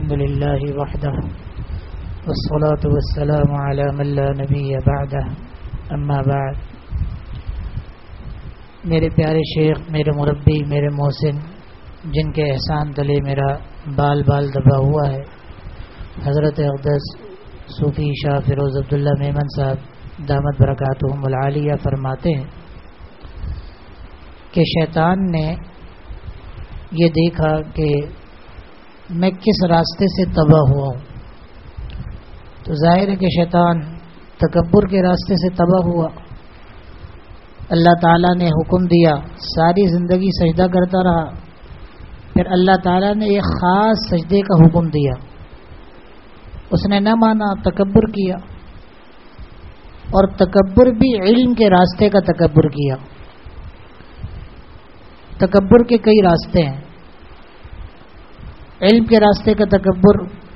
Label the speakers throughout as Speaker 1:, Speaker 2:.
Speaker 1: الحمد لله وحده والصلاة والسلام على من لا نبي بعده اما بعد. میرے پیارے شیخ، میرے مربی، میرے محسن، جن کے احسان تلے میرا بال بال دبا ہوا ہے، حضرت اقدس صوفی شاہ فیروز عبداللہ میمن صاحب دامت برکاتہم العالیہ فرماتے ہیں کہ شیطان نے یہ دیکھا کہ میں کس راستے سے تباہ ہوا ہوں، تو ظاہر ہے کہ شیطان تکبر کے راستے سے تباہ ہوا. اللہ تعالیٰ نے حکم دیا، ساری زندگی سجدہ کرتا رہا، پھر اللہ تعالیٰ نے ایک خاص سجدے کا حکم دیا، اس نے نہ مانا، تکبر کیا، اور تکبر بھی علم کے راستے کا تکبر کیا. تکبر کے کئی راستے ہیں. علم کے راستے کا تکبر،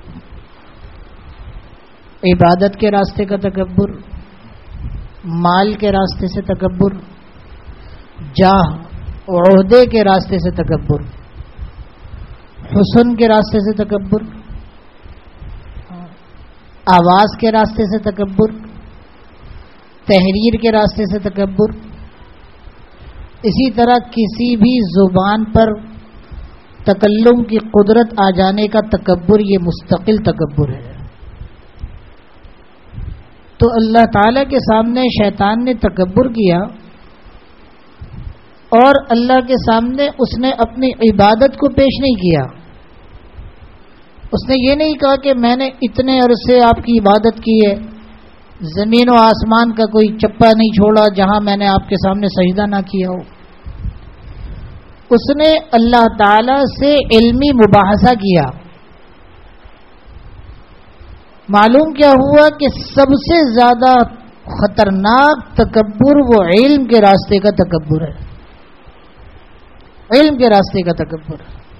Speaker 1: عبادت کے راستے کا تکبر، مال کے راستے سے تکبر، جاہ عہدے کے راستے سے تکبر، حسن کے راستے سے تکبر، آواز کے راستے سے تکبر، تحریر کے راستے سے تکبر. اسی طرح کسی بھی زبان پر تکلم کی قدرت آ جانے کا تکبر، یہ مستقل تکبر ہے. تو اللہ تعالیٰ کے سامنے شیطان نے تکبر کیا، اور اللہ کے سامنے اس نے اپنی عبادت کو پیش نہیں کیا. اس نے یہ نہیں کہا کہ میں نے اتنے عرصے آپ کی عبادت کی ہے، زمین و آسمان کا کوئی چپا نہیں چھوڑا جہاں میں نے آپ کے سامنے سجدہ نہ کیا ہو. اس نے اللہ تعالی سے علمی مباحثہ کیا. معلوم کیا ہوا کہ سب سے زیادہ خطرناک تکبر وہ علم کے راستے کا تکبر ہے. علم کے راستے کا تکبر.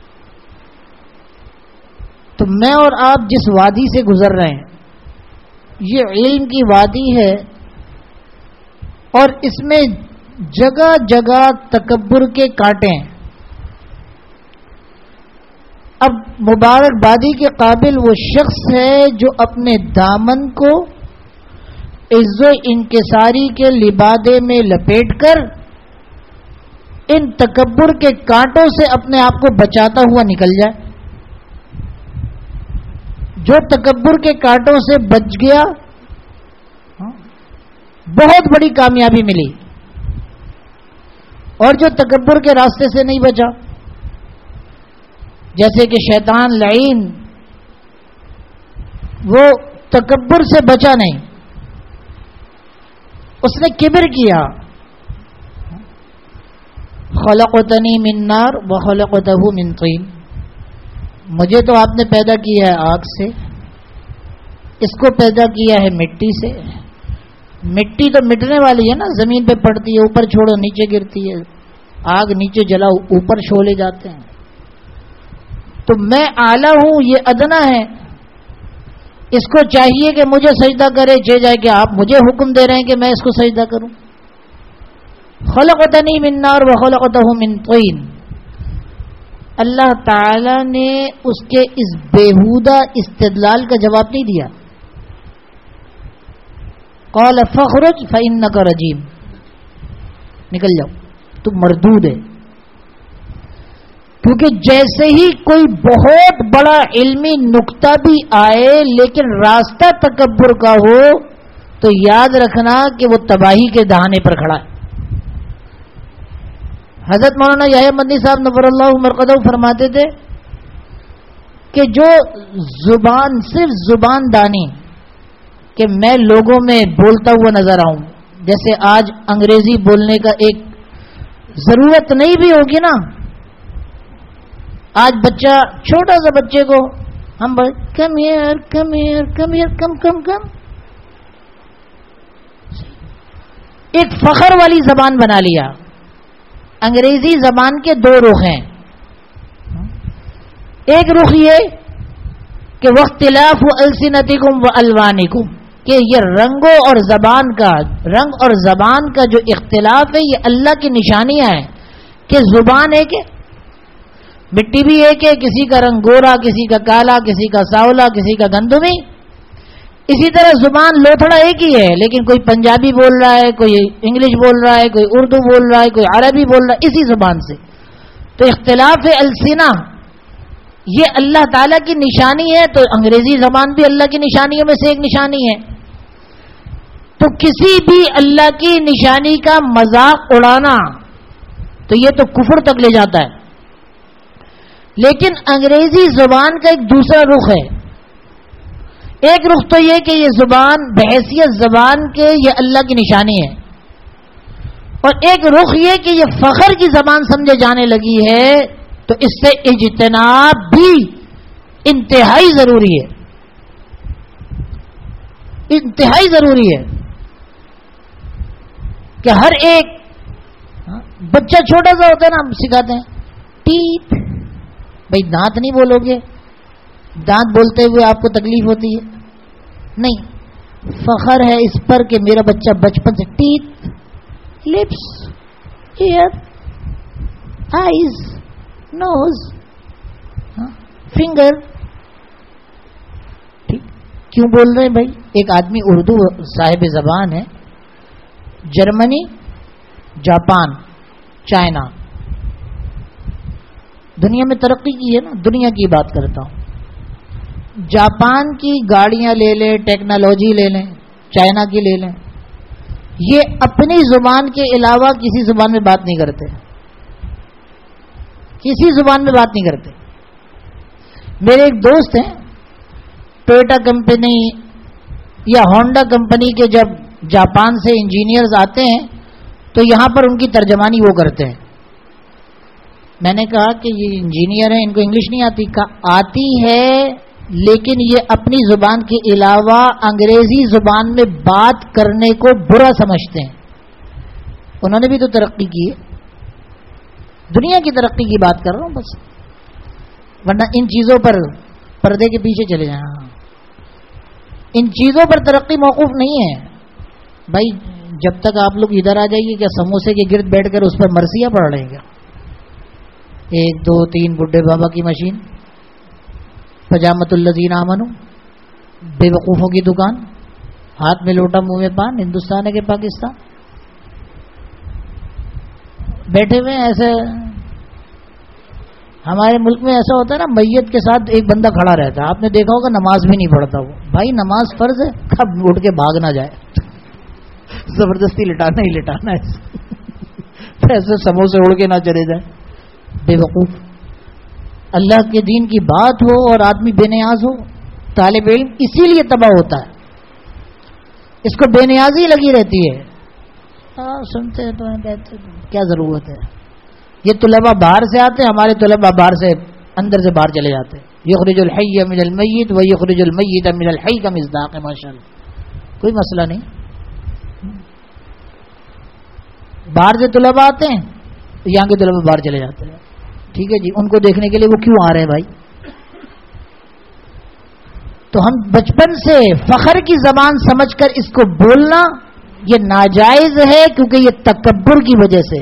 Speaker 1: تو میں اور آپ جس وادی سے گزر رہے ہیں، یہ علم کی وادی ہے، اور اس میں جگہ جگہ تکبر کے کانٹے ہیں. اب مبارک بادی کے قابل وہ شخص ہے جو اپنے دامن کو عز و انکساری کے لبادے میں لپیٹ کر ان تکبر کے کانٹوں سے اپنے آپ کو بچاتا ہوا نکل جائے. جو تکبر کے کانٹوں سے بچ گیا، بہت بڑی کامیابی ملی. اور جو تکبر کے راستے سے نہیں بچا، جیسے کہ شیطان لعین، وہ تکبر سے بچا نہیں، اس نے کبر کیا. خلقتنی من نار وخلقتہ من طین، مجھے تو آپ نے پیدا کیا ہے آگ سے، اس کو پیدا کیا ہے مٹی سے. مٹی تو مٹنے والی ہے نا، زمین پہ پڑتی ہے، اوپر چھوڑو نیچے گرتی ہے، آگ نیچے جلاؤ اوپر شعلے جاتے ہیں. تو میں اعلیٰ ہوں، یہ ادنا ہے. اس کو چاہیے کہ مجھے سجدہ کرے، جائے کہ آپ مجھے حکم دے رہے ہیں کہ میں اس کو سجدہ کروں. خلقتنی من نار وخلقتہ من طین. اللہ تعالی نے اس کے اس بیہودہ استدلال کا جواب نہیں دیا. قال فاخرج فإنک رجیم، نکل جاؤ، تو مردود ہے. کیونکہ جیسے ہی کوئی بہت بڑا علمی نقطہ بھی آئے لیکن راستہ تکبر کا ہو، تو یاد رکھنا کہ وہ تباہی کے دہانے پر کھڑا ہے. حضرت مولانا یحییٰ مدنی صاحب نور اللہ مرقدہ فرماتے تھے کہ جو زبان، صرف زبان دانی کہ میں لوگوں میں بولتا ہوا نظر آؤں، جیسے آج انگریزی بولنے کا ایک ضرورت نہیں بھی ہوگی نا. آج بچہ، چھوٹا سا بچے کو ہم come here come here come here come come come, ایک فخر والی زبان بنا لیا. انگریزی زبان کے دو رخ ہیں. ایک رخ یہ کہ واختلاف السنتکم والوانکم، کہ یہ رنگوں اور زبان کا، رنگ اور زبان کا جو اختلاف ہے، یہ اللہ کی نشانیاں ہیں کہ زبان ہے کہ مٹی بھی ایک ہے، کسی کا رنگ گورا، کسی کا کالا، کسی کا سانولا، کسی کا گندمی. اسی طرح زبان لوتھڑا ایک ہی ہے، لیکن کوئی پنجابی بول رہا ہے، کوئی انگلش بول رہا ہے، کوئی اردو بول رہا ہے، کوئی عربی بول رہا ہے، اسی زبان سے. تو اختلاف السنہ یہ اللہ تعالیٰ کی نشانی ہے، تو انگریزی زبان بھی اللہ کی نشانیوں میں سے ایک نشانی ہے. تو کسی بھی اللہ کی نشانی کا مذاق اڑانا تو یہ تو کفر تک لے جاتا ہے. لیکن انگریزی زبان کا ایک دوسرا رخ ہے. ایک رخ تو یہ کہ یہ زبان بحیثیت زبان کے یہ اللہ کی نشانی ہے، اور ایک رخ یہ کہ یہ فخر کی زبان سمجھے جانے لگی ہے. تو اس سے اجتناب بھی انتہائی ضروری ہے، انتہائی ضروری ہے کہ ہر ایک بچہ چھوٹا سا ہوتا ہے نا، ہم سکھاتے ہیں ٹیپ، بھائی دانت نہیں بولو گے، دانت بولتے ہوئے آپ کو تکلیف ہوتی ہے؟ نہیں، فخر ہے اس پر کہ میرا بچہ بچپن سے ٹیپ، lips, ear, eyes, nose, finger. ٹھیک کیوں بول رہے ہیں بھائی؟ ایک آدمی اردو صاحب زبان ہے، جرمنی، جاپان، چائنا، دنیا میں ترقی کی ہے نا، دنیا کی بات کرتا ہوں. جاپان کی گاڑیاں لے لیں، ٹیکنالوجی لے لیں، چائنا کی لے لیں، یہ اپنی زبان کے علاوہ کسی زبان میں بات نہیں کرتے، کسی زبان میں بات نہیں کرتے. میرے ایک دوست ہیں، ٹویوٹا کمپنی یا ہونڈا کمپنی کے جب جاپان سے انجینئرز آتے ہیں تو یہاں پر ان کی ترجمانی وہ کرتے ہیں. میں نے کہا کہ یہ انجینئر ہیں، ان کو انگلش نہیں آتی؟ کہا آتی ہے، لیکن یہ اپنی زبان کے علاوہ انگریزی زبان میں بات کرنے کو برا سمجھتے ہیں. انہوں نے بھی تو ترقی کی ہے، دنیا کی ترقی کی بات کر رہا ہوں بس، ورنہ ان چیزوں پر پردے کے پیچھے چلے جائیں. ان چیزوں پر ترقی موقوف نہیں ہے بھائی. جب تک آپ لوگ ادھر آ جائیے، کیا سموسے کے گرد بیٹھ کر اس پر مرثیہ پڑھ رہے ہیں کیا؟ 1 2 3 بڈھے بابا کی مشین، پجامت الذین آمنوا، بے وقوفوں کی دکان، ہاتھ میں لوٹا منہ میں پان، ہندوستان ہے کہ پاکستان؟ بیٹھے ہوئے ایسے. ہمارے ملک میں ایسا ہوتا ہے نا، میت کے ساتھ ایک بندہ کھڑا رہتا ہے، آپ نے دیکھا ہوگا نماز بھی نہیں پڑھتا وہ. بھائی نماز فرض ہے، کب اٹھ کے بھاگ نہ جائے، زبردستی لٹانا ہی لٹانا ہے، ایسے سموسے اڑ کے نہ چلے جائے. بے وقوف. اللہ کے دین کی بات ہو اور آدمی بے نیاز ہو، طالب علم اسی لیے تباہ ہوتا ہے، اس کو بے نیازی لگی رہتی ہے. سنتے تو ہیں، کہتے کیا ضرورت ہے. یہ طلباء باہر سے آتے ہیں، ہمارے طلباء باہر سے اندر سے باہر چلے جاتے ہیں. یخرج الحی من المیت و یخرج المیت من الحی کا مصداق ہے ماشاءاللہ، کوئی مسئلہ نہیں. باہر سے طلباء آتے ہیں، یہاں کے طلباء باہر چلے جاتے ہیں. ٹھیک ہے جی، ان کو دیکھنے کے لیے وہ کیوں آ رہے ہیں بھائی؟ تو ہم بچپن سے فخر کی زبان سمجھ کر اس کو بولنا یہ ناجائز ہے، کیونکہ یہ تکبر کی وجہ سے،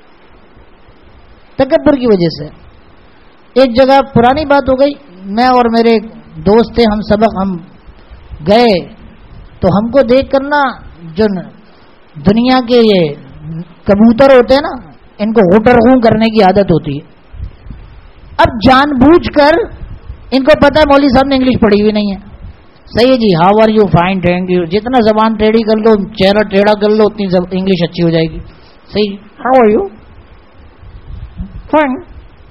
Speaker 1: تکبر کی وجہ سے. ایک جگہ پرانی بات ہو گئی، میں اور میرے دوست تھے، ہم گئے تو ہم کو دیکھ کر نا، جو دنیا کے یہ کبوتر ہوتے ہیں نا، ان کو غٹر خوں کرنے کی عادت ہوتی ہے. اب جان بوجھ کر ان کو پتا ہے مولوی صاحب نے انگلش پڑھی ہوئی نہیں ہے. صحیح ہے جی، how are you, fine, thank you. جتنا زبان ٹیڑھی کر لو، چہرہ ٹیڑھا کر لو، اتنی انگلش اچھی ہو جائے گی. صحیح، ہاؤ آر یو، فائن.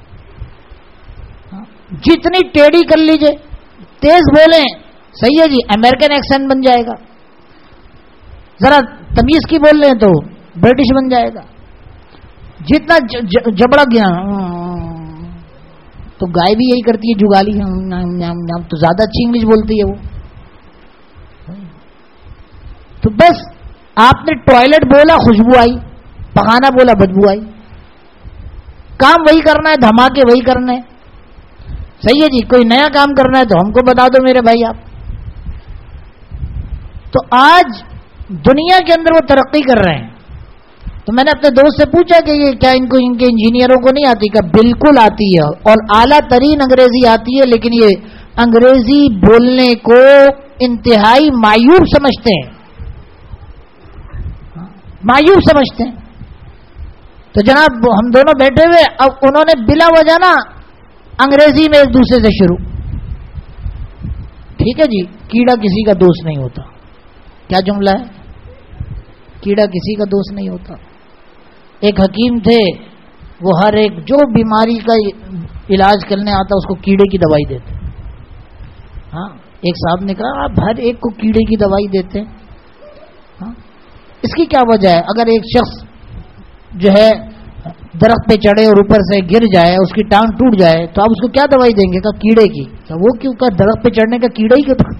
Speaker 1: جتنی ٹیڑھی کر لیجئے، تیز بولیں، صحیح ہے جی، امریکن ایکسنٹ بن جائے گا. ذرا تمیز کی بول لیں تو برٹش بن جائے گا. جتنا جبڑا گیا تو گائے بھی یہی کرتی ہے، جگالی تو زیادہ اچھی انگلش بولتی ہے وہ. تو بس آپ نے ٹوائلٹ بولا خوشبو آئی، پخانا بولا بدبو آئی. کام وہی کرنا ہے، دھماکے وہی کرنا ہے. صحیح ہے جی، کوئی نیا کام کرنا ہے تو ہم کو بتا دو میرے بھائی آپ. تو آج دنیا کے اندر وہ ترقی کر رہے ہیں، تو میں نے اپنے دوست سے پوچھا کہ یہ کیا ان کے انجینئروں کو نہیں آتی؟ کہ بالکل آتی ہے اور اعلیٰ ترین انگریزی آتی ہے، لیکن یہ انگریزی بولنے کو انتہائی مایوب سمجھتے ہیں، مایوب سمجھتے ہیں. تو جناب ہم دونوں بیٹھے ہوئے، اب انہوں نے بلا وجہ نا انگریزی میں ایک دوسرے سے شروع. ٹھیک ہے جی، کیڑا کسی کا دوست نہیں ہوتا. کیا جملہ ہے؟ کیڑا کسی کا دوست نہیں ہوتا. ایک حکیم تھے، وہ ہر ایک جو بیماری کا علاج کرنے آتا اس کو کیڑے کی دوائی دیتے. ہاں، ایک صاحب نے کہا آپ ہر ایک کو کیڑے کی دوائی دیتے ہیں. ہاں، اس کی کیا وجہ ہے؟ اگر ایک شخص جو ہے درخت پہ چڑھے اور اوپر سے گر جائے، اس کی ٹانگ ٹوٹ جائے، تو آپ اس کو کیا دوائی دیں گے؟ کہا کیڑے کی. وہ کیوں؟ کہا درخت پہ چڑھنے کا کیڑا ہی کیوں تھا؟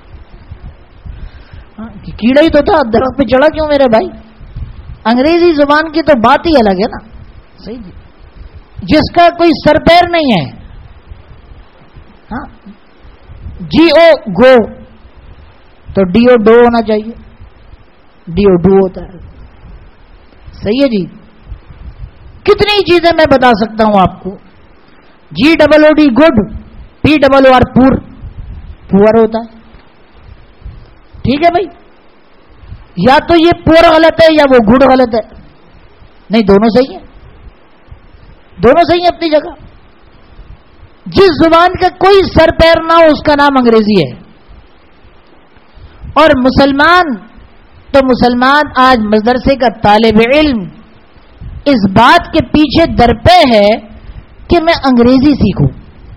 Speaker 1: کیڑا ہی تو تھا، درخت پہ چڑھا کیوں میرے بھائی؟ انگریزی زبان کی تو بات ہی الگ ہے نا. صحیح جی. جس کا کوئی سر پیر نہیں ہے، ہاں، جی او گو تو ڈی او ڈو ہونا چاہیے، ڈی او ڈو ہوتا ہے. صحیح ہے جی. کتنی چیزیں میں بتا سکتا ہوں آپ کو. G double O D good, P double O R poor, poor ہوتا ہے. ٹھیک ہے بھائی. یا تو یہ پور غلط ہے یا وہ گڈ غلط ہے. نہیں، دونوں صحیح ہیں، دونوں صحیح ہیں اپنی جگہ. جس زبان کا کوئی سر پیر نہ ہو اس کا نام انگریزی ہے. اور مسلمان تو مسلمان آج مدرسے کا طالب علم اس بات کے پیچھے درپے ہے کہ میں انگریزی سیکھوں.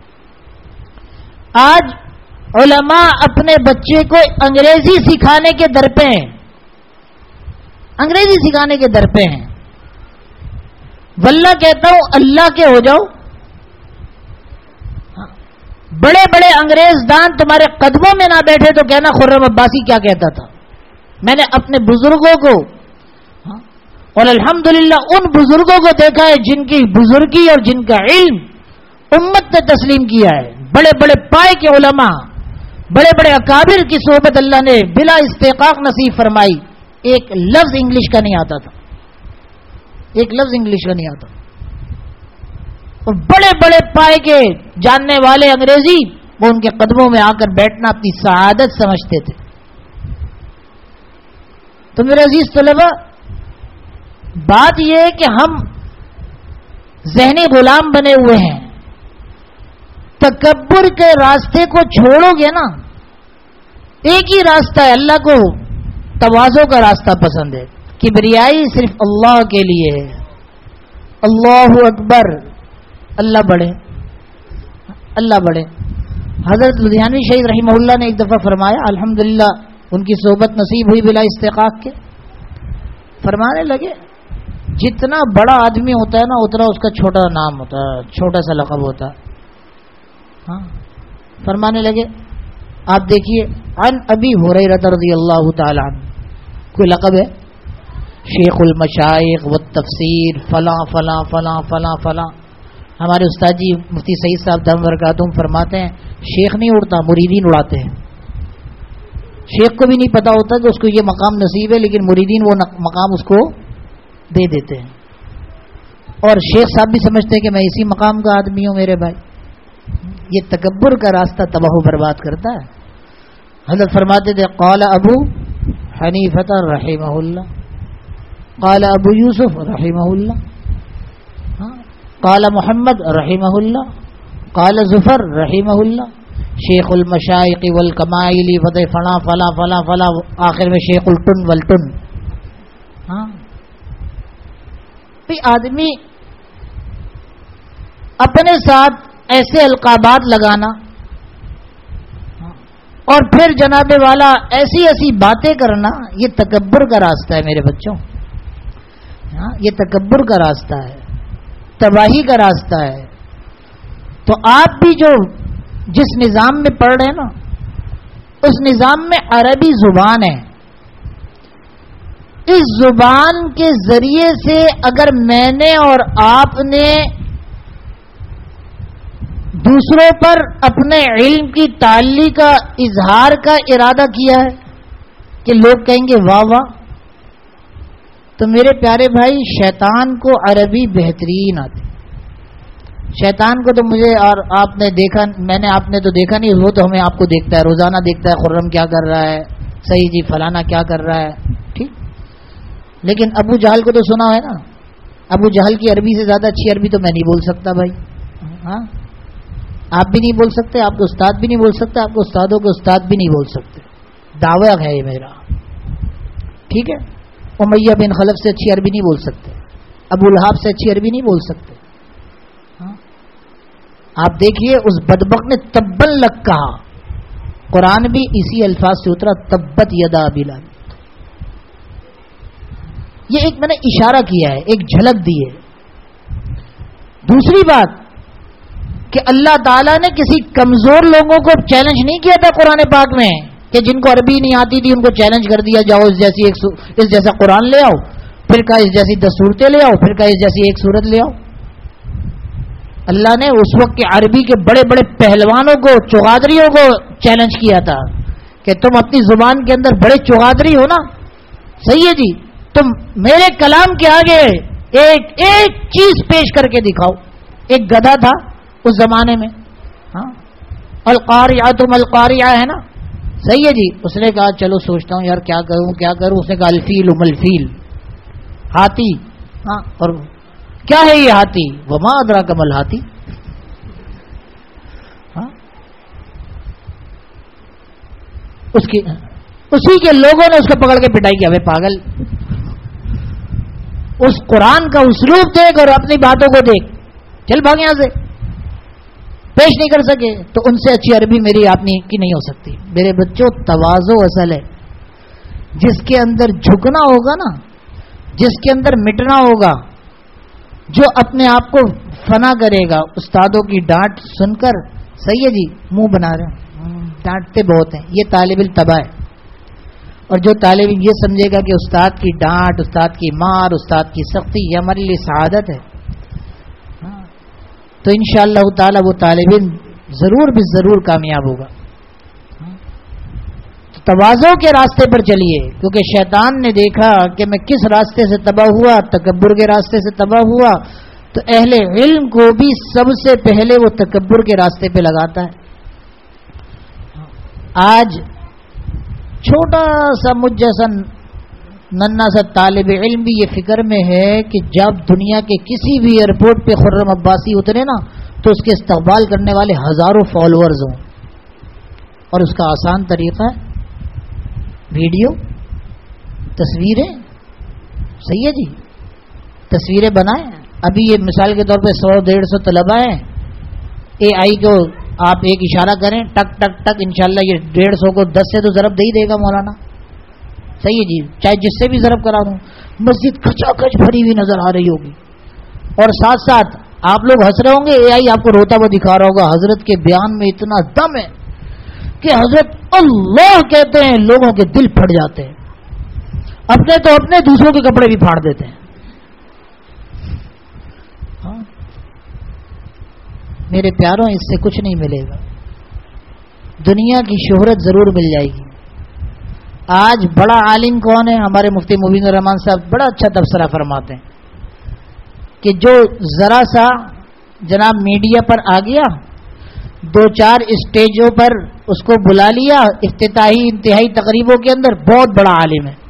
Speaker 1: آج علماء اپنے بچے کو انگریزی سکھانے کے درپے ہیں، انگریزی سکھانے کے درپے ہیں. واللہ کہتا ہوں اللہ کے ہو جاؤ. بڑے بڑے انگریز دان تمہارے قدموں میں نہ بیٹھے تو کہنا خرم عباسی کیا کہتا تھا. میں نے اپنے بزرگوں کو اور الحمدللہ ان بزرگوں کو دیکھا ہے جن کی بزرگی اور جن کا علم امت نے تسلیم کیا ہے. بڑے بڑے پائے کے علماء، بڑے بڑے اکابر کی صحبت اللہ نے بلا استحقاق نصیب فرمائی. ایک لفظ انگلش کا نہیں آتا تھا، ایک لفظ انگلش کا نہیں آتا. اور بڑے بڑے پائے کے جاننے والے انگریزی وہ ان کے قدموں میں آ کر بیٹھنا اپنی سعادت سمجھتے تھے. تو میرے عزیز طلبہ، بات یہ ہے کہ ہم ذہنی غلام بنے ہوئے ہیں. تکبر کے راستے کو چھوڑو گے نا، ایک ہی راستہ ہے. اللہ کو تواضع کا راستہ پسند ہے. کبریائی صرف اللہ کے لیے ہے. اللہ اکبر، اللہ بڑے، اللہ بڑے. حضرت لدھیانوی شہید رحمہ اللہ نے ایک دفعہ فرمایا، الحمدللہ ان کی صحبت نصیب ہوئی بلا استحقاق کے. فرمانے لگے جتنا بڑا آدمی ہوتا ہے نا اتنا اس کا چھوٹا نام ہوتا ہے، چھوٹا سا لقب ہوتا ہے. ہاں، فرمانے لگے آپ دیکھیے عن ابی ہریرہ رضی اللہ تعالی عنہ، کوئی لقب ہے شیخ المشائخ والتفسیر فلاں فلاں فلاں فلاں فلاں. ہمارے استاد جی مفتی سعید صاحب دم برکاتہم فرماتے ہیں شیخ نہیں اڑتا، مریدین اڑاتے ہیں. شیخ کو بھی نہیں پتا ہوتا کہ اس کو یہ مقام نصیب ہے، لیکن مریدین وہ مقام اس کو دے دیتے ہیں. اور شیخ صاحب بھی سمجھتے ہیں کہ میں اسی مقام کا آدمی ہوں. میرے بھائی، یہ تکبر کا راستہ تباہ و برباد کرتا ہے. حضرت فرماتے تھے قال ابو حنیفۃ رحمہ اللہ، قال ابو یوسف رحمہ اللہ، قال محمد رحمہ اللہ، قال ظفر رحمہ اللہ، شیخ المشائق والکمائل فتح فلاں فلاں فلاں فلاں، آخر میں شیخ الٹن والٹن. ہاں بھی آدمی اپنے ساتھ ایسے القابات لگانا اور پھر جناب والا ایسی ایسی باتیں کرنا، یہ تکبر کا راستہ ہے میرے بچوں. یہ تکبر کا راستہ ہے، تباہی کا راستہ ہے. تو آپ بھی جو جس نظام میں پڑھ رہے ہیں نا، اس نظام میں عربی زبان ہے. اس زبان کے ذریعے سے اگر میں نے اور آپ نے دوسروں پر اپنے علم کی تعلی کا اظہار کا ارادہ کیا ہے کہ لوگ کہیں گے واہ واہ تو میرے پیارے بھائی شیطان کو عربی بہترین آتی. شیطان کو تو مجھے اور آپ نے دیکھا، میں نے آپ نے تو دیکھا نہیں، وہ تو ہمیں آپ کو دیکھتا ہے، روزانہ دیکھتا ہے خرم کیا کر رہا ہے، صحیح جی فلانا کیا کر رہا ہے، ٹھیک. لیکن ابو جہل کو تو سنا ہے نا. ابو جہل کی عربی سے زیادہ اچھی عربی تو میں نہیں بول سکتا بھائی. ہاں آپ بھی نہیں بول سکتے، آپ کے استاد بھی نہیں بول سکتے، آپ کے استادوں کے استاد بھی نہیں بول سکتے. دعویٰ ہے یہ میرا، ٹھیک ہے. امیہ بن خلف سے اچھی عربی نہیں بول سکتے، ابو لہب سے اچھی عربی نہیں بول سکتے. آپ دیکھیے اس بدبخت نے تبن لک کہا، قرآن بھی اسی الفاظ سے اترا، تبت یدا ابی لہب. یہ ایک میں نے اشارہ کیا ہے، ایک جھلک دی ہے. دوسری بات کہ اللہ تعالیٰ نے کسی کمزور لوگوں کو چیلنج نہیں کیا تھا قرآن پاک میں کہ جن کو عربی نہیں آتی تھی ان کو چیلنج کر دیا، جاؤ اس جیسا قرآن لے آؤ، پھر کہا اس جیسی 10 صورتیں لے آؤ، پھر کہا اس جیسی ایک صورت لے آؤ. اللہ نے اس وقت کے عربی کے بڑے بڑے پہلوانوں کو، چغادریوں کو چیلنج کیا تھا کہ تم اپنی زبان کے اندر بڑے چغادری ہو نا، صحیح ہے جی، تم میرے کلام کے آگے ایک ایک چیز پیش کر کے دکھاؤ. ایک گدھا تھا اس زمانے میں، ہاں القاریہ، تم القاریہ ہے نا، صحیح ہے جی. اس نے کہا چلو سوچتا ہوں یار کیا کروں. اس نے کہا الفیل الفیل، ہاتھی. ہاں اور کیا ہے یہ ہاتھی؟ وما ادراک مل ہاتھی. ہاں اسی کے لوگوں نے اس کو پکڑ کے پٹائی کیا. پاگل، اس قرآن کا اسلوب دیکھ اور اپنی باتوں کو دیکھ، چل بھاگ یہاں سے. پیش نہیں کر سکے تو ان سے اچھی عربی میری آپ کی نہیں ہو سکتی. میرے بچوں، تواضع اصل ہے. جس کے اندر جھکنا ہوگا نا، جس کے اندر مٹنا ہوگا، جو اپنے آپ کو فنا کرے گا، استادوں کی ڈانٹ سن کر، صحیح ہے جی، منہ بنا رہے ڈانٹتے بہت ہیں، یہ طالب علم تباہ ہے. اور جو طالب علم یہ سمجھے گا کہ استاد کی ڈانٹ، استاد کی مار، استاد کی سختی یہ ہمارے لیے سعادت ہے، تو انشاءاللہ تعالی وہ طالب علم ضرور بھی ضرور کامیاب ہوگا. تواضع کے راستے پر چلیے، کیونکہ شیطان نے دیکھا کہ میں کس راستے سے تباہ ہوا، تکبر کے راستے سے تباہ ہوا، تو اہل علم کو بھی سب سے پہلے وہ تکبر کے راستے پہ لگاتا ہے. آج چھوٹا سا مجھ جیسا ننا سا طالب علم بھی یہ فکر میں ہے کہ جب دنیا کے کسی بھی ایئرپورٹ پہ خرم عباسی اترے نا تو اس کے استقبال کرنے والے ہزاروں فالوورز ہوں. اور اس کا آسان طریقہ ہے ویڈیو، تصویریں، صحیح ہے جی، تصویریں بنائیں. ابھی یہ مثال کے طور پہ 100-150 طلبہ ہیں، اے آئی کو آپ ایک اشارہ کریں، ٹک ٹک ٹک، انشاءاللہ یہ 150 کو 10 سے تو ضرب دے ہی دے گا مولانا، صحیح ہے جی. چاہے جس سے بھی ضرب کرا دوں، مسجد کھچا کھچ بھری ہوئی نظر آ رہی ہوگی، اور ساتھ ساتھ آپ لوگ ہنس رہے ہوں گے، اے آئی آپ کو روتا ہوا دکھا رہا ہوگا. حضرت کے بیان میں اتنا دم ہے کہ حضرت اللہ کہتے ہیں، لوگوں کے دل پھٹ جاتے ہیں، اپنے تو اپنے، دوسروں کے کپڑے بھی پھاڑ دیتے ہیں. ہاں میرے پیاروں، اس سے کچھ نہیں ملے گا. دنیا کی شہرت ضرور مل جائے گی. آج بڑا عالم کون ہے؟ ہمارے مفتی مبین الرحمان صاحب بڑا اچھا تبصرہ فرماتے ہیں کہ جو ذرا سا جناب میڈیا پر آ گیا، 2-4 اسٹیجوں پر اس کو بلا لیا، افتتاحی انتہائی تقریبوں کے اندر، بہت بڑا عالم ہے.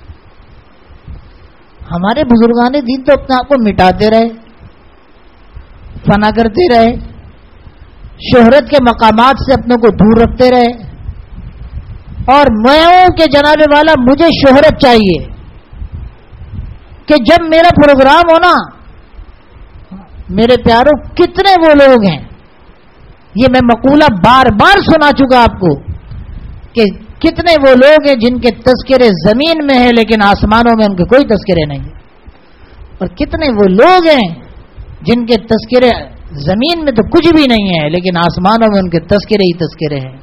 Speaker 1: ہمارے بزرگان دین تو اپنے آپ کو مٹاتے رہے، فنا کرتے رہے، شہرت کے مقامات سے اپنے کو دور رکھتے رہے. اور میں ہوں کہ جناب والا مجھے شہرت چاہیے کہ جب میرا پروگرام ہونا، میرے پیاروں کتنے وہ لوگ ہیں، یہ میں مقولہ بار بار سنا چکا آپ کو، کہ کتنے وہ لوگ ہیں جن کے تذکرے زمین میں ہیں لیکن آسمانوں میں ان کے کوئی تذکرے نہیں، اور کتنے وہ لوگ ہیں جن کے تذکرے زمین میں تو کچھ بھی نہیں ہے لیکن آسمانوں میں ان کے تذکرے ہی تذکرے ہیں.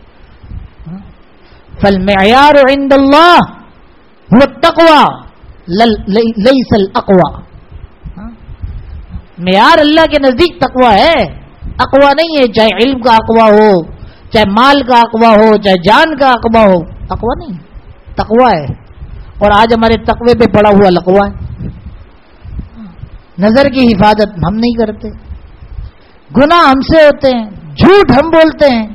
Speaker 1: فالمعیار عند اللہ هو التقوی لیس الاقوی. معیار اللہ کے نزدیک تقوی ہے، اقوی نہیں ہے. چاہے علم کا اقوی ہو، چاہے مال کا اقوی ہو، چاہے جان کا اقوی ہو، اقوی نہیں، تقوی ہے. اور آج ہمارے تقوی پہ پڑا ہوا لقوی ہے. نظر کی حفاظت ہم نہیں کرتے، گناہ ہم سے ہوتے ہیں، جھوٹ ہم بولتے ہیں،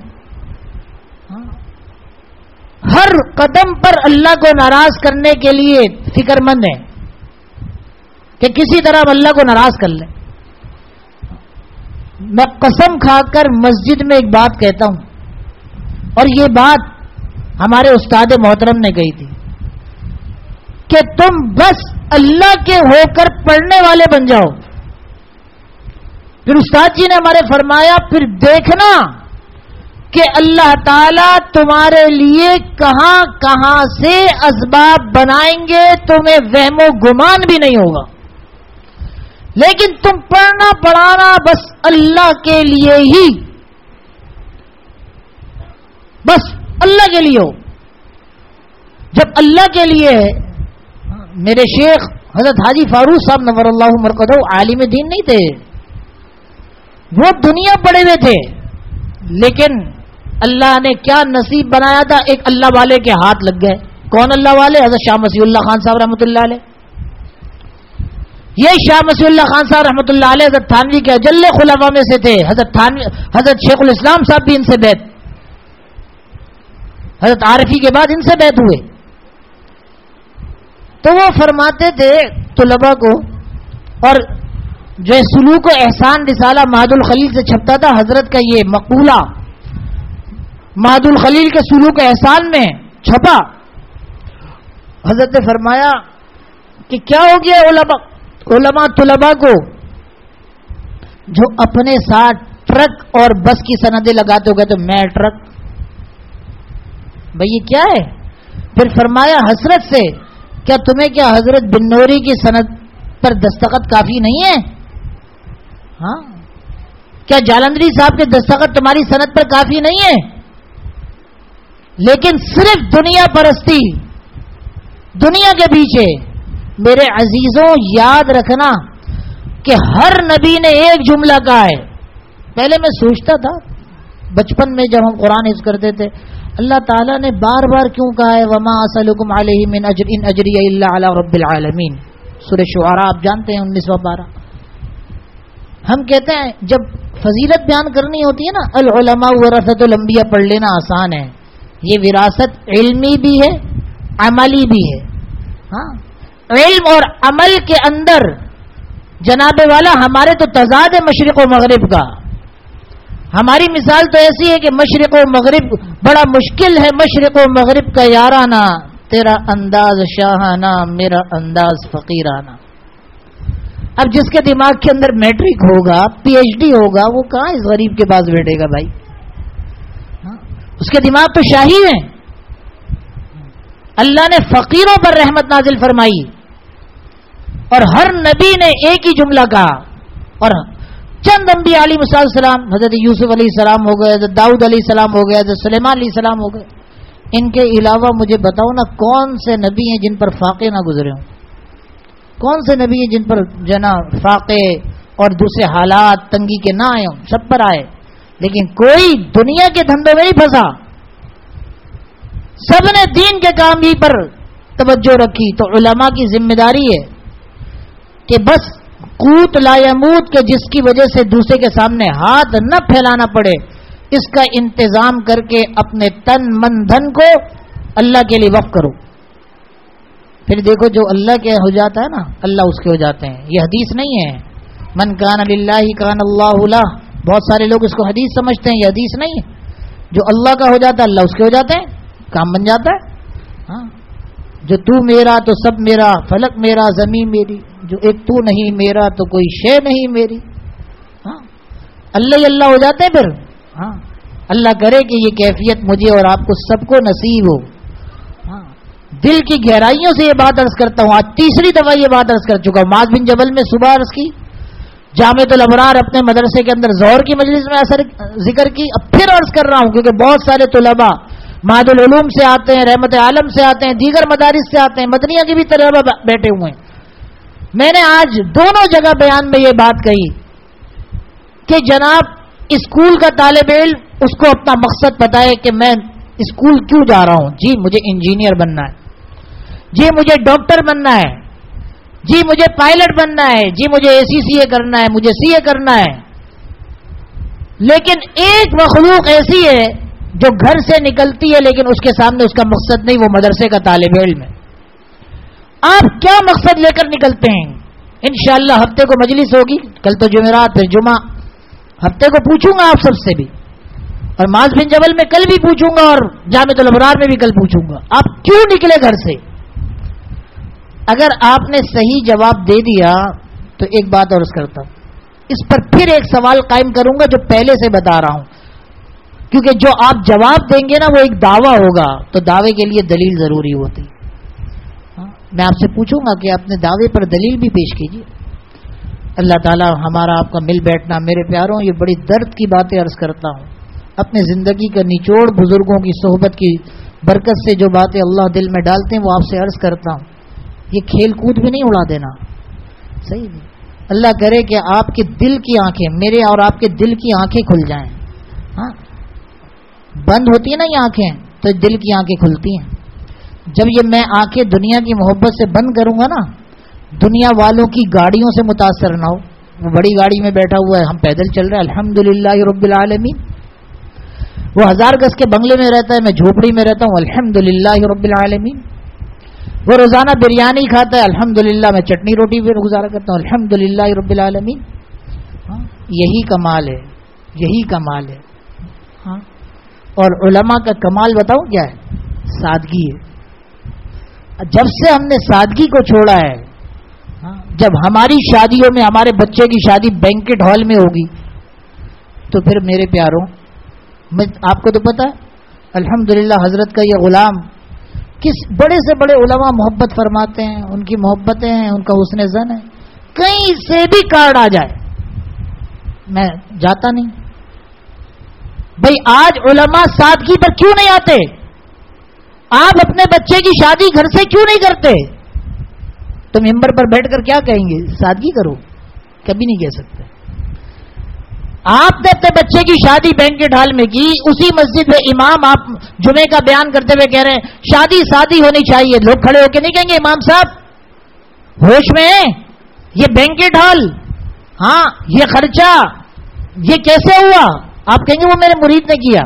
Speaker 1: ہر قدم پر اللہ کو ناراض کرنے کے لیے فکر مند ہیں کہ کسی طرح ہم اللہ کو ناراض کر لیں۔ میں قسم کھا کر مسجد میں ایک بات کہتا ہوں، اور یہ بات ہمارے استاد محترم نے کہی تھی کہ تم بس اللہ کے ہو کر پڑھنے والے بن جاؤ۔ پھر استاد جی نے ہمارے فرمایا پھر دیکھنا کہ اللہ تعالیٰ تمہارے لیے کہاں کہاں سے اسباب بنائیں گے، تمہیں وہم و گمان بھی نہیں ہوگا، لیکن تم پڑھنا پڑھانا بس اللہ کے لیے ہی، بس اللہ کے لیے ہو۔ جب اللہ کے لیے ہے، میرے شیخ حضرت حاجی فاروق صاحب نور اللہ مرقدہ عالم دین نہیں تھے، وہ دنیا پڑے ہوئے تھے، لیکن اللہ نے کیا نصیب بنایا تھا، ایک اللہ والے کے ہاتھ لگ گئے۔ کون اللہ والے؟ حضرت شاہ مسیح اللہ خان صاحب رحمۃ اللہ علیہ۔ یہ شاہ مسیح اللہ خان صاحب رحمۃ اللہ علیہ حضرت تھانوی کے اجل خلفاء میں سے تھے۔ حضرت شیخ الاسلام صاحب بھی ان سے بیعت، حضرت عارفی کے بعد ان سے بیعت ہوئے۔ تو وہ فرماتے تھے طلباء کو، اور جو سلوک و احسان رسالہ مہد الخلیل سے چھپتا تھا، حضرت کا یہ مقولہ مہد الخلیل کے سلوک و احسان میں چھپا۔ حضرت نے فرمایا کہ کیا ہو گیا علماء طلباء کو جو اپنے ساتھ ٹرک اور بس کی سندیں لگاتے ہو گئے، تو میں ٹرک، بھئی یہ کیا ہے؟ پھر فرمایا حسرت سے، کیا تمہیں کیا حضرت بن نوری کی سند پر دستخط کافی نہیں ہے؟ ہاں، کیا جالندری صاحب کے دستخط تمہاری سند پر کافی نہیں ہے؟ لیکن صرف دنیا پرستی، دنیا کے پیچھے۔ میرے عزیزوں یاد رکھنا کہ ہر نبی نے ایک جملہ کہا ہے۔ پہلے میں سوچتا تھا بچپن میں جب ہم قرآن حفظ کرتے تھے، اللہ تعالیٰ نے بار بار کیوں کہا ہے وما اسألکم علیہ من اجر ان اجری الا علی رب العالمین، سورہ شعراء آپ جانتے ہیں 19واں پارہ۔ ہم کہتے ہیں جب فضیلت بیان کرنی ہوتی ہے نا، العلماء ورثۃ الانبیاء پڑھ لینا آسان ہے، یہ وراثت علمی بھی ہے عملی بھی ہے۔ ہاں، علم اور عمل کے اندر جناب والا ہمارے تو تضاد ہے مشرق و مغرب کا۔ ہماری مثال تو ایسی ہے کہ مشرق و مغرب بڑا مشکل ہے، مشرق و مغرب کا یارانہ، تیرا انداز شاہانہ میرا انداز فقیرانہ۔ اب جس کے دماغ کے اندر میٹرک ہوگا، پی ایچ ڈی ہوگا، وہ کہاں اس غریب کے پاس بیٹھے گا بھائی؟ اس کے دماغ تو شاہی ہے۔ اللہ نے فقیروں پر رحمت نازل فرمائی، اور ہر نبی نے ایک ہی جملہ کہا، اور چند انبیاء علیہ السلام، حضرت یوسف علیہ السلام ہو گئے، حضرت داؤد علیہ السلام ہو گئے، حضرت سلیمان علیہ السلام ہو گئے، ان کے علاوہ مجھے بتاؤ نا کون سے نبی ہیں جن پر فاقے نہ گزرے ہوں؟ کون سے نبی ہیں جن پر جنا فاقے اور دوسرے حالات تنگی کے نہ آئے ہوں؟ سب پر آئے، لیکن کوئی دنیا کے دھندوں میں نہیں پھنسا، سب نے دین کے کام ہی پر توجہ رکھی۔ تو علماء کی ذمہ داری ہے کہ بس قوت لا یموت کے جس کی وجہ سے دوسرے کے سامنے ہاتھ نہ پھیلانا پڑے، اس کا انتظام کر کے اپنے تن من دھن کو اللہ کے لیے وقف کرو۔ پھر دیکھو جو اللہ کے ہو جاتا ہے نا، اللہ اس کے ہو جاتے ہیں۔ یہ حدیث نہیں ہے من کان للہ کان اللہ لہ، بہت سارے لوگ اس کو حدیث سمجھتے ہیں، یہ حدیث نہیں ہے۔ جو اللہ کا ہو جاتا ہے اللہ اس کے ہو جاتے ہیں، کام بن جاتا ہے۔ ہاں، جو تو میرا تو سب میرا، فلک میرا زمین میری، جو ایک تو نہیں میرا تو کوئی شے نہیں میری۔ ہاں، اللہ ہی اللہ ہو جاتے ہیں پھر۔ ہاں، اللہ کرے کہ یہ کیفیت مجھے اور آپ کو سب کو نصیب ہو۔ ہاں، دل کی گہرائیوں سے یہ بات عرض کرتا ہوں، آج تیسری دفعہ یہ بات عرض کر چکا ہوں۔ معاذ بن جبل میں صبح عرض کی، جامعۃ الابرار اپنے مدرسے کے اندر ظہر کی مجلس میں اثر ذکر کی، اب پھر عرض کر رہا ہوں کیونکہ بہت سارے طلباء معہد العلوم سے آتے ہیں، رحمت عالم سے آتے ہیں، دیگر مدارس سے آتے ہیں، مدنیہ کے بھی طلباء بیٹھے ہوئے ہیں۔ میں نے آج دونوں جگہ بیان میں یہ بات کہی کہ جناب اسکول کا طالب علم اس کو اپنا مقصد پتا ہے کہ میں اسکول کیوں جا رہا ہوں، جی مجھے انجینئر بننا ہے، جی مجھے ڈاکٹر بننا ہے، جی مجھے پائلٹ بننا ہے، جی مجھے ACCA کرنا ہے، مجھے CA کرنا ہے. لیکن ایک مخلوق ایسی ہے جو گھر سے نکلتی ہے لیکن اس کے سامنے اس کا مقصد نہیں، وہ مدرسے کا طالب علم ہے. آپ کیا مقصد لے کر نکلتے ہیں؟ انشاءاللہ ہفتے کو مجلس ہوگی، کل تو جمعرات پھر جمعہ، ہفتے کو پوچھوں گا آپ سب سے بھی، اور معاذ بن جبل میں کل بھی پوچھوں گا، اور جامعۃ الابرار میں بھی کل پوچھوں گا، آپ کیوں نکلے گھر سے؟ اگر آپ نے صحیح جواب دے دیا تو ایک بات عرض کرتا ہوں، اس پر پھر ایک سوال قائم کروں گا جو پہلے سے بتا رہا ہوں، کیونکہ جو آپ جواب دیں گے نا وہ ایک دعویٰ ہوگا، تو دعوے کے لیے دلیل ضروری ہوتی. میں آپ سے پوچھوں گا کہ اپنے دعوے پر دلیل بھی پیش کیجیے. اللہ تعالی ہمارا آپ کا مل بیٹھنا. میرے پیاروں، یہ بڑی درد کی باتیں عرض کرتا ہوں، اپنے زندگی کا نچوڑ بزرگوں کی صحبت کی برکت سے جو باتیں اللہ دل میں ڈالتے ہیں وہ آپ سے عرض کرتا ہوں. یہ کھیل کود بھی نہیں اڑا دینا، صحیح نہیں. اللہ کرے کہ آپ کے دل کی آنکھیں، میرے اور آپ کے دل کی آنکھیں کھل جائیں. ہاں، بند ہوتی ہیں نا یہ آنکھیں تو دل کی آنکھیں کھلتی ہیں. جب یہ میں آنکھیں دنیا کی محبت سے بند کروں گا نا، دنیا والوں کی گاڑیوں سے متاثر نہ ہو. وہ بڑی گاڑی میں بیٹھا ہوا ہے، ہم پیدل چل رہے ہیں، الحمدللہ رب العالمین. وہ 1000 گز کے بنگلے میں رہتا ہے، میں جھوپڑی میں رہتا ہوں، الحمدللہ رب العالمین. وہ روزانہ بریانی کھاتا ہے، الحمدللہ میں چٹنی روٹی پہ گزارا کرتا ہوں، الحمدللہ رب العالمین. یہی کمال ہے، یہی کمال ہے. ہاں، اور علماء کا کمال بتاؤں کیا ہے؟ سادگی ہے. جب سے ہم نے سادگی کو چھوڑا ہے، جب ہماری شادیوں میں ہمارے بچے کی شادی بینکٹ ہال میں ہوگی تو پھر میرے پیاروں، آپ کو تو پتا ہے الحمدللہ حضرت کا یہ غلام کس بڑے سے بڑے علماء محبت فرماتے ہیں، ان کی محبتیں ہیں، ان کا حسن زن ہے. کہیں سے بھی کارڈ آ جائے میں جاتا نہیں. بھائی آج علماء سادگی پر کیوں نہیں آتے؟ آپ اپنے بچے کی شادی گھر سے کیوں نہیں کرتے؟ تو ممبر پر بیٹھ کر کیا کہیں گے؟ سادگی کرو، کبھی نہیں کہہ سکتے. آپ نے اپنے بچے کی شادی بینکٹ ہال میں کی، اسی مسجد میں امام آپ جمعے کا بیان کرتے ہوئے کہہ رہے ہیں شادی سادی ہونی چاہیے. لوگ کھڑے ہو کے نہیں کہیں گے امام صاحب ہوش میں ہیں؟ یہ بینکٹ ہال، ہاں یہ خرچہ، یہ کیسے ہوا؟ آپ کہیں گے وہ میرے مرید نے کیا.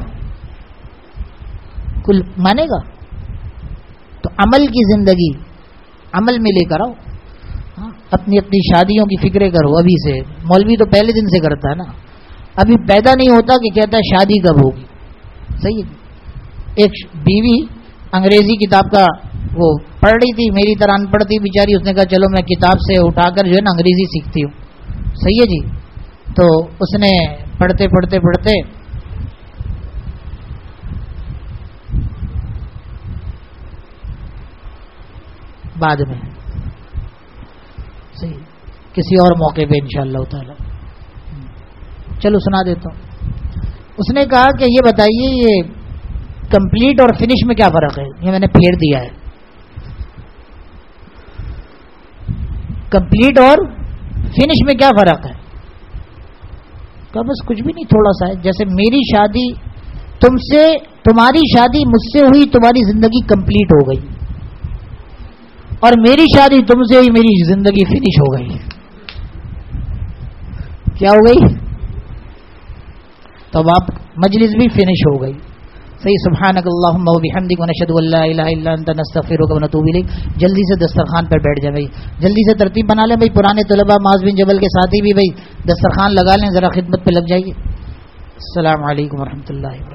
Speaker 1: کل مانے گا؟ تو عمل کی زندگی عمل میں لے کر آؤ. اپنی اپنی شادیوں کی فکریں کرو ابھی سے. مولوی تو پہلے دن سے کرتا ہے نا، ابھی پیدا نہیں ہوتا کہ کہتا ہے شادی کب ہوگی. صحیح ہے. ایک بیوی انگریزی کتاب کا وہ پڑھ رہی تھی، میری طرح ان پڑھ تھی بیچاری، اس نے کہا چلو میں کتاب سے اٹھا کر جو ہے نا انگریزی سیکھتی ہوں. صحیح ہے جی. تو اس نے پڑھتے پڑھتے پڑھتے بعد میں صحیح کسی اور موقع پہ انشاءاللہ تعالی چلو سنا دیتا ہوں. اس نے کہا کہ یہ بتائیے یہ کمپلیٹ اور فنش میں کیا فرق ہے؟ یہ میں نے پھیر دیا ہے. کمپلیٹ اور فنش میں کیا فرق ہے؟ کہا بس کچھ بھی نہیں، تھوڑا سا ہے. جیسے میری شادی تم سے، تمہاری شادی مجھ سے ہوئی، تمہاری زندگی کمپلیٹ ہو گئی، اور میری شادی تم سے ہوئی، میری زندگی فنش ہو گئی. کیا ہو گئی؟ تو اب آپ مجلس بھی فنش ہو گئی. صحیح. سبحانک اللہم و بحمدک ونشہد ان لا الہ الا انت نستغفرک ونتوب الیک. جلدی سے دسترخوان پر بیٹھ جائیں بھائی، جلدی سے ترتیب بنا لیں بھائی. پرانے طلباء معاذ بن جبل کے ساتھی بھی بھائی دسترخوان لگا لیں، ذرا خدمت پہ لگ جائیے. السلام علیکم ورحمۃ اللہ.